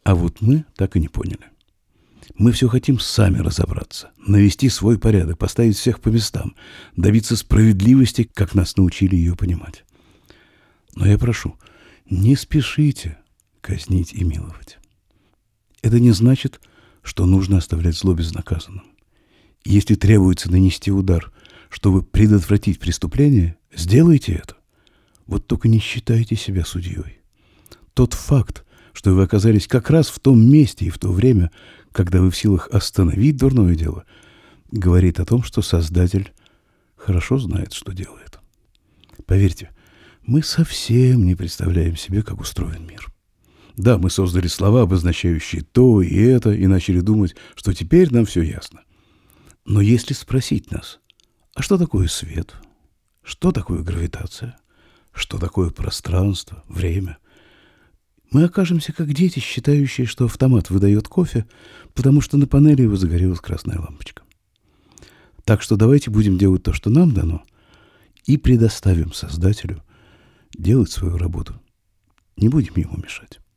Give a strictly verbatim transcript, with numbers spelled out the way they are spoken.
А вот мы так и не поняли. Мы все хотим сами разобраться, навести свой порядок, поставить всех по местам, добиться справедливости, как нас научили ее понимать. Но я прошу, не спешите казнить и миловать. Это не значит, что нужно оставлять зло безнаказанным. Если требуется нанести удар, чтобы предотвратить преступление, сделайте это. Вот только не считайте себя судьей. Тот факт, что вы оказались как раз в том месте и в то время, когда вы в силах остановить дурное дело, говорит о том, что Создатель хорошо знает, что делает. Поверьте, мы совсем не представляем себе, как устроен мир. Да, мы создали слова, обозначающие то и это, и начали думать, что теперь нам все ясно. Но если спросить нас, а что такое свет? Что такое гравитация? Что такое пространство, время? Мы окажемся как дети, считающие, что автомат выдает кофе, потому что на панели его загорелась красная лампочка. Так что давайте будем делать то, что нам дано, и предоставим Создателю делать свою работу. Не будем ему мешать.